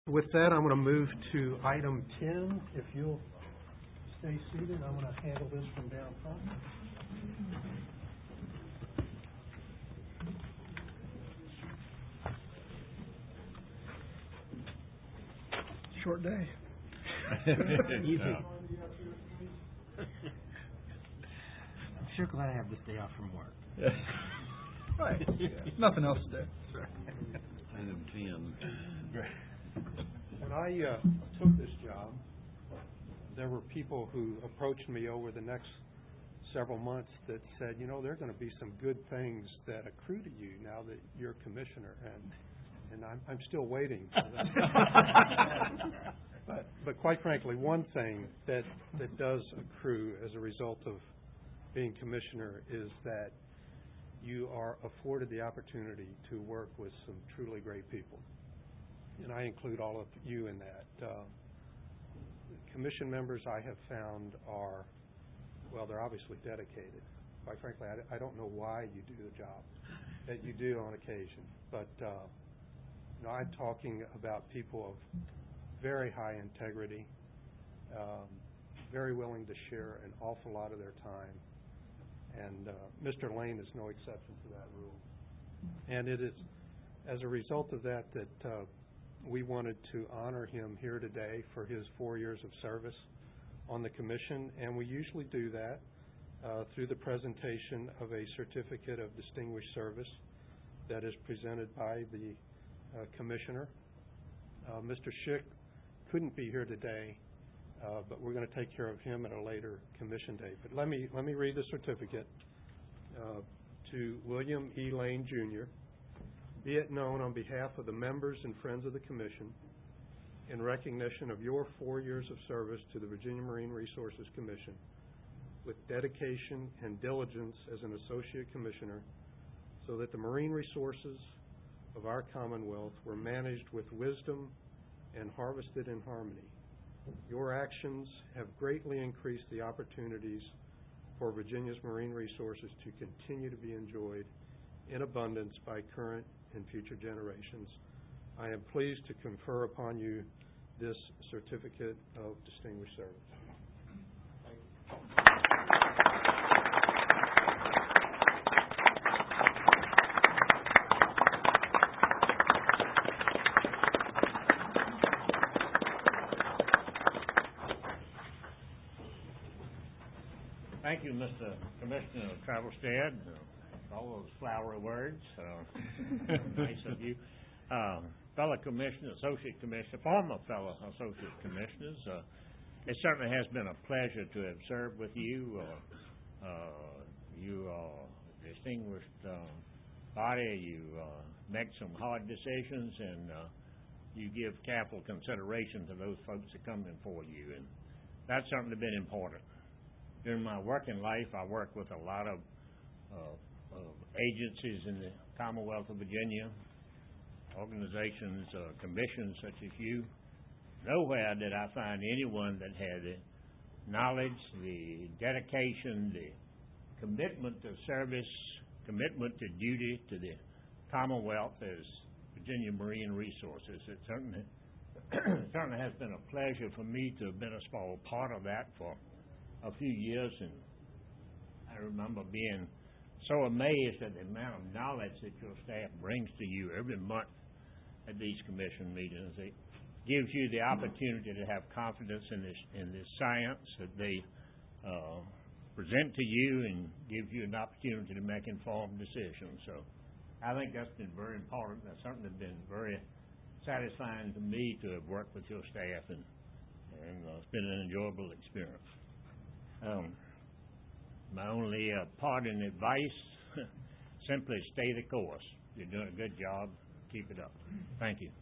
With that, I'm going to move to item 10. If you'll stay seated, I'm going to handle this from down front. Short day. Easy. I'm sure glad I have this day off from work. Right. Nothing else to do. Item 10. When I took this job, there were people who approached me over the next several months that said, you know, there are going to be some good things that accrue to you now that you're commissioner, and I'm still waiting for that. But quite frankly, one thing that does accrue as a result of being commissioner is that you are afforded the opportunity to work with some truly great people. And I include all of you in that. Commission members I have found are, well, they're obviously dedicated. Quite frankly, I don't know why you do the job that you do on occasion. But you know, I'm talking about people of very high integrity, very willing to share an awful lot of their time. And Mr. Lane is no exception to that rule. And it is as a result of that we wanted to honor him here today for his 4 years of service on the commission, and we usually do that through the presentation of a certificate of distinguished service that is presented by the commissioner. Mr. Schick couldn't be here today, but we're going to take care of him at a later commission date. But let me read the certificate to William E. Lane, Jr. Be it known on behalf of the members and friends of the Commission, in recognition of your 4 years of service to the Virginia Marine Resources Commission, with dedication and diligence as an Associate Commissioner, so that the marine resources of our Commonwealth were managed with wisdom and harvested in harmony. Your actions have greatly increased the opportunities for Virginia's marine resources to continue to be enjoyed in abundance by current and future generations. I am pleased to confer upon you this certificate of distinguished service. Thank you, Mr. Commissioner Travelstead. All those flowery words. Nice of you. Fellow Commissioner, Associate Commissioner, former fellow Associate Commissioners, it certainly has been a pleasure to have served with you. You are a distinguished body. You make some hard decisions, and you give careful consideration to those folks that come before you, and that's certainly been important. During my working life, I worked with a lot of agencies in the Commonwealth of Virginia, organizations, commissions such as you. Nowhere did I find anyone that had the knowledge, the dedication, the commitment to service, commitment to duty to the Commonwealth as Virginia Marine Resources. It certainly has been a pleasure for me to have been a small part of that for a few years, and I remember being so amazed at the amount of knowledge that your staff brings to you every month at these commission meetings. It gives you the opportunity to have confidence in this science that they present to you, and gives you an opportunity to make informed decisions. So I think that's been very important. That's certainly been very satisfying to me to have worked with your staff, and it's been an enjoyable experience. My only parting advice, simply stay the course. You're doing a good job. Keep it up. Thank you.